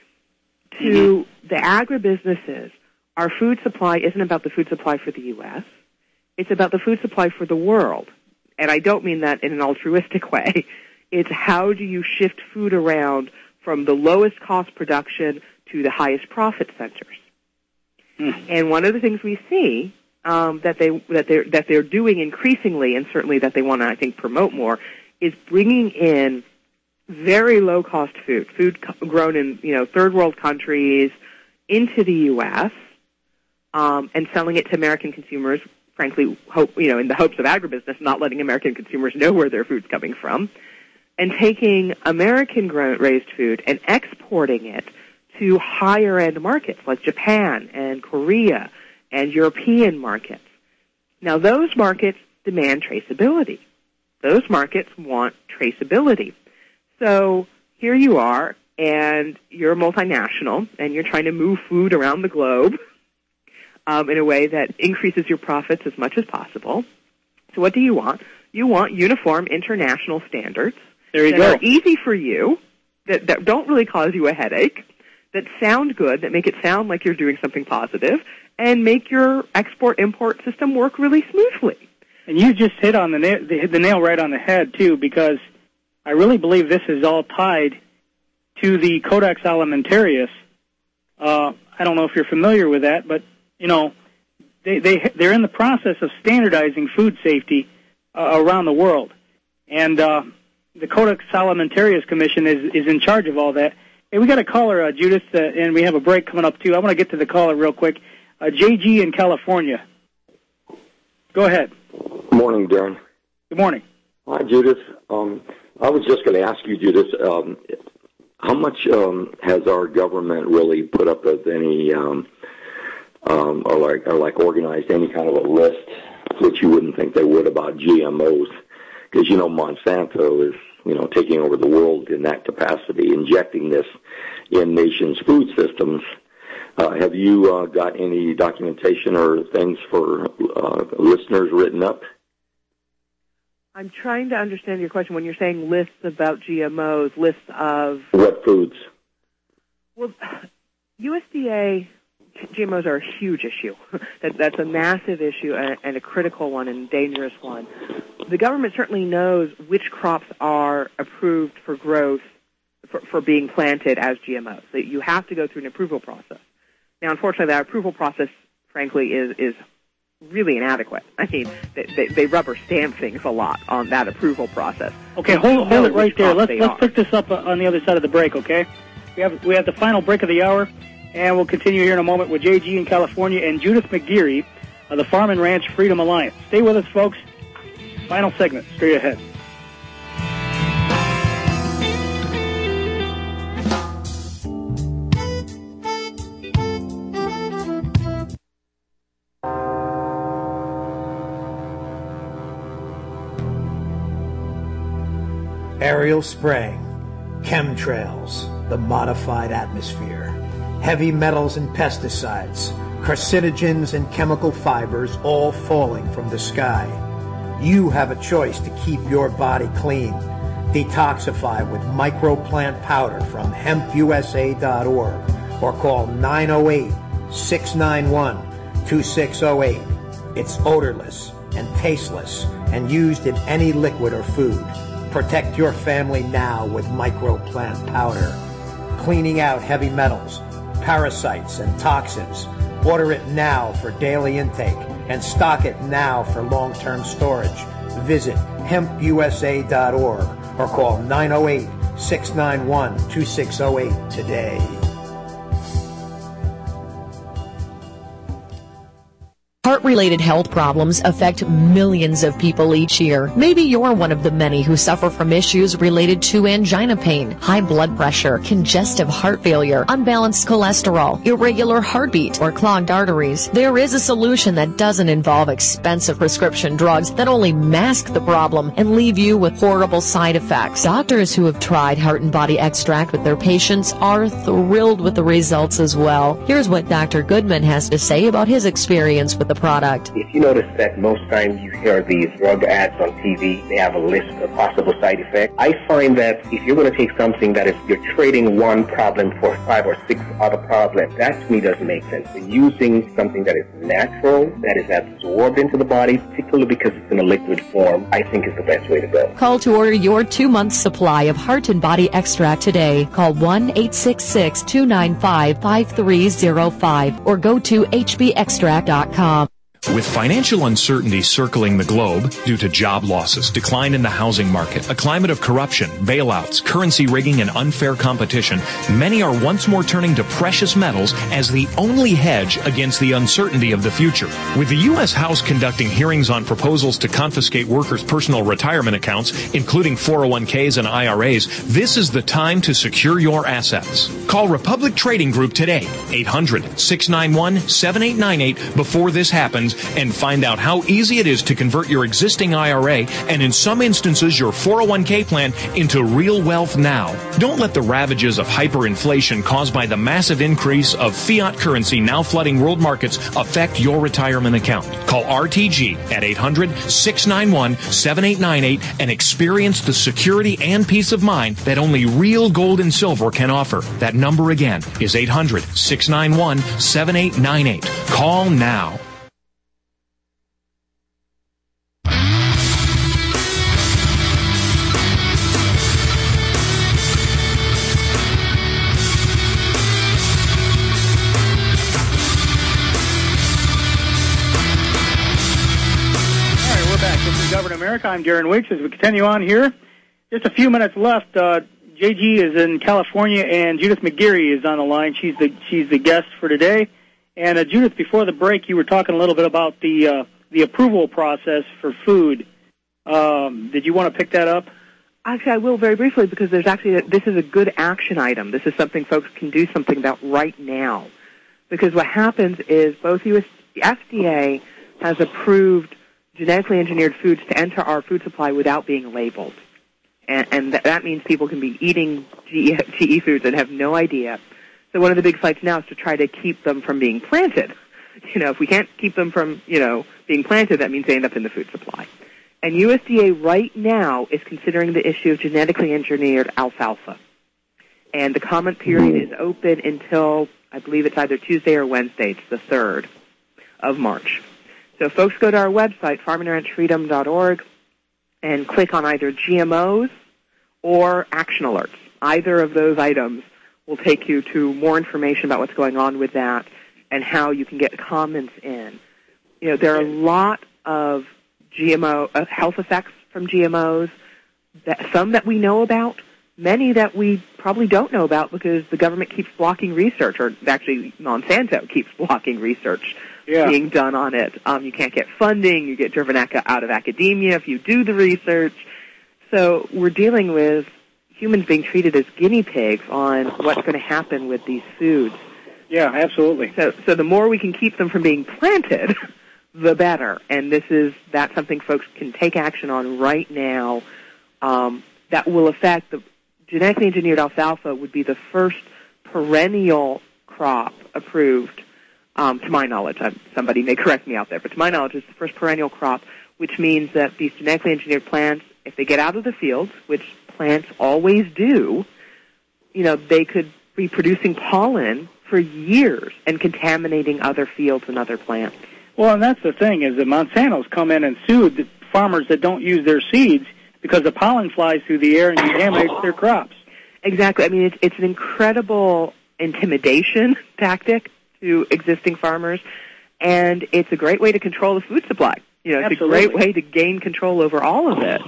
To mm-hmm. the agribusinesses, our food supply isn't about the food supply for the U S, it's about the food supply for the world. And I don't mean that in an altruistic way. It's how do you shift food around from the lowest cost production to the highest profit centers. Mm. And one of the things we see um, that they that they're that they're doing increasingly, and certainly that they want to, I think, promote more, is bringing in very low cost food, food co- grown in you know third world countries, into the U S um, and selling it to American consumers. Frankly, hope you know in the hopes of agribusiness, not letting American consumers know where their food's coming from, and taking American grown, raised food and exporting it to higher end markets like Japan and Korea and European markets. Now those markets demand traceability. Those markets want traceability. So here you are, and you're a multinational, and you're trying to move food around the globe um, in a way that increases your profits as much as possible. So what do you want? You want uniform international standards there you that go. are easy for you, that, that don't really cause you a headache, that sound good, that make it sound like you're doing something positive, and make your export-import system work really smoothly. And you just hit on the nail, the nail right on the head, too, because I really believe this is all tied to the Codex Alimentarius. Uh, I don't know if you're familiar with that, but, you know, they, they, they're in the process of standardizing food safety uh, around the world. And uh, the Codex Alimentarius Commission is, is in charge of all that. Hey, we got a caller, uh, Judith, uh, and we have a break coming up, too. I want to get to the caller real quick. Uh, J G in California. Go ahead. Good morning, Darren. Good morning. Hi, Judith. Um, I was just going to ask you, Judith, um, how much um, has our government really put up with any, um, um, or, like, or like organized any kind of a list, which you wouldn't think they would, about G M Os? Because, you know, Monsanto is, you know, taking over the world in that capacity, injecting this in nations' food systems. Uh, have you uh, got any documentation or things for uh, listeners written up? I'm trying to understand your question. When you're saying lists about G M Os, lists of... What foods? Well, U S D A, G M Os are a huge issue. that, that's a massive issue and, and a critical one and a dangerous one. The government certainly knows which crops are approved for growth, for, for being planted as G M Os. So you have to go through an approval process. Now, unfortunately, that approval process, frankly, is, is really inadequate. I mean, they, they, they rubber stamp things a lot on that approval process. Okay, hold, hold it right there. Let's let's pick this up on the other side of the break, okay? We have we have the final break of the hour, and we'll continue here in a moment with J G in California and Judith McGeary of the Farm and Ranch Freedom Alliance. Stay with us, folks. Final segment, straight ahead. Aerial spraying, chemtrails, the modified atmosphere, heavy metals and pesticides, carcinogens and chemical fibers all falling from the sky. You have a choice to keep your body clean. Detoxify with microplant powder from hemp U S A dot org or call nine oh eight, six nine one, two six oh eight. It's odorless and tasteless and used in any liquid or food. Protect your family now with microplant powder. Cleaning out heavy metals, parasites, and toxins. Order it now for daily intake and stock it now for long-term storage. Visit hemp U S A dot org or call nine oh eight, six nine one, two six oh eight today. Heart-related health problems affect millions of people each year. Maybe you're one of the many who suffer from issues related to angina pain, high blood pressure, congestive heart failure, unbalanced cholesterol, irregular heartbeat, or clogged arteries. There is a solution that doesn't involve expensive prescription drugs that only mask the problem and leave you with horrible side effects. Doctors who have tried Heart and Body Extract with their patients are thrilled with the results as well. Here's what Doctor Goodman has to say about his experience with the product. If you notice that most times you hear these drug ads on T V, they have a list of possible side effects. I find that if you're going to take something that is, you're trading one problem for five or six other problems, that to me doesn't make sense. So using something that is natural, that is absorbed into the body, particularly because it's in a liquid form, I think is the best way to go. Call to order your two-month supply of Heart and Body Extract today. Call one eight six six, two nine five, five three zero five or go to H B extract dot com. With financial uncertainty circling the globe due to job losses, decline in the housing market, a climate of corruption, bailouts, currency rigging, and unfair competition, many are once more turning to precious metals as the only hedge against the uncertainty of the future. With the U S House conducting hearings on proposals to confiscate workers' personal retirement accounts, including four oh one k's and I R A's, this is the time to secure your assets. Call Republic Trading Group today, eight hundred, six nine one, seven eight nine eight, before this happens, and find out how easy it is to convert your existing I R A and in some instances your four oh one k plan into real wealth now. Don't let the ravages of hyperinflation caused by the massive increase of fiat currency now flooding world markets affect your retirement account. Call R T G at eight hundred, six nine one, seven eight nine eight and experience the security and peace of mind that only real gold and silver can offer. That number again is eight hundred, six nine one, seven eight nine eight. Call now. Govern America. I'm Darren Weeks. As we continue on here, just a few minutes left. Uh, J G is in California, and Judith McGeary is on the line. She's the she's the guest for today. And uh, Judith, before the break, you were talking a little bit about the uh, the approval process for food. Um, did you want to pick that up? Actually, I will very briefly because there's actually a, this is a good action item. This is something folks can do something about right now. Because what happens is both U S the F D A has approved genetically engineered foods to enter our food supply without being labeled. And, and th- that means people can be eating G E, G E foods and have no idea. So one of the big fights now is to try to keep them from being planted. You know, if we can't keep them from, you know, being planted, that means they end up in the food supply. And U S D A right now is considering the issue of genetically engineered alfalfa. And the comment period is open until, I believe it's either Tuesday or Wednesday. It's the third of March. So folks go to our website, farm and ranch freedom dot org, and click on either G M Os or action alerts. Either of those items will take you to more information about what's going on with that and how you can get comments in. You know, there are a lot of G M O uh, health effects from G M Os, that, some that we know about, many that we probably don't know about because the government keeps blocking research, or actually Monsanto keeps blocking research yeah. being done on it. Um, you can't get funding, you get driven ac- out of academia if you do the research. So we're dealing with humans being treated as guinea pigs on what's going to happen with these foods. Yeah, absolutely. So, so the more we can keep them from being planted, the better. And this is that's something folks can take action on right now. Um, that will affect the genetically engineered alfalfa would be the first perennial crop approved. Um, to my knowledge, I, somebody may correct me out there, but to my knowledge, it's the first perennial crop, which means that these genetically engineered plants, if they get out of the fields, which plants always do, you know, they could be producing pollen for years and contaminating other fields and other plants. Well, and that's the thing, is that Monsanto's come in and sued the farmers that don't use their seeds because the pollen flies through the air and contaminates their crops. Exactly. I mean, it's, it's an incredible intimidation tactic to existing farmers, and it's a great way to control the food supply. You know, it's Absolutely. a great way to gain control over all of it.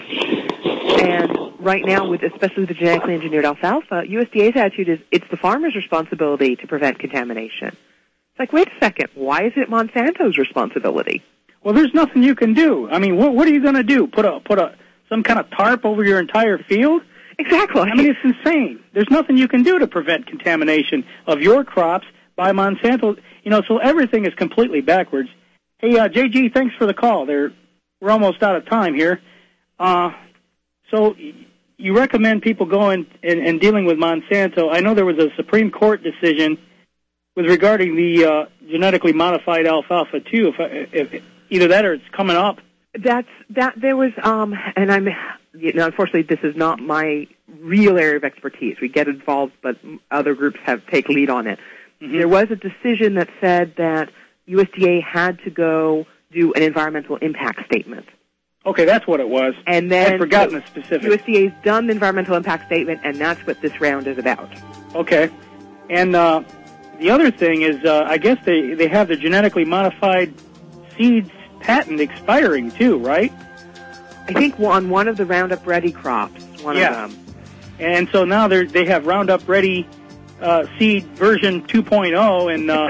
And right now, with especially the genetically engineered alfalfa, U S D A's attitude is it's the farmer's responsibility to prevent contamination. It's like, wait a second, why is it Monsanto's responsibility? Well, there's nothing you can do. I mean, what, what are you going to do? Put a put a some kind of tarp over your entire field? Exactly. I mean, it's insane. There's nothing you can do to prevent contamination of your crops by Monsanto. You know, so everything is completely backwards. Hey, uh, J G, thanks for the call. There, we're almost out of time here. Uh, so you recommend people going and, and dealing with Monsanto. I know there was a Supreme Court decision with regarding the uh, genetically modified alfalfa too. If, if either that or it's coming up. That's that. There was, um, and I'm, you know, unfortunately, this is not my real area of expertise. We get involved, but other groups have take lead on it. Mm-hmm. There was a decision that said that U S D A had to go do an environmental impact statement. Okay, that's what it was. And then I'd forgotten the specifics. U S D A's done the environmental impact statement, and that's what this round is about. Okay, and uh, the other thing is, uh, I guess they they have the genetically modified seeds patent expiring too, right? I think on one of the Roundup Ready crops, one yeah. of them. And so now they they have Roundup Ready uh, seed version two point oh, and uh,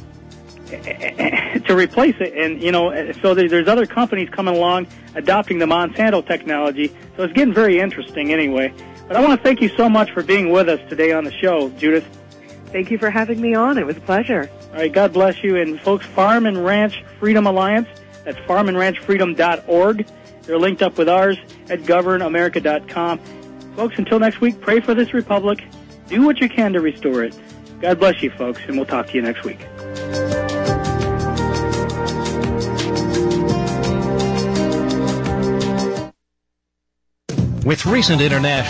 to replace it. And you know, so there's other companies coming along adopting the Monsanto technology. So it's getting very interesting, anyway. But I want to thank you so much for being with us today on the show, Judith. Thank you for having me on. It was a pleasure. All right, God bless you. And folks, Farm and Ranch Freedom Alliance. That's farm and ranch freedom dot org. They're linked up with ours at govern america dot com. Folks, until next week, pray for this republic. Do what you can to restore it. God bless you, folks, and we'll talk to you next week. With recent international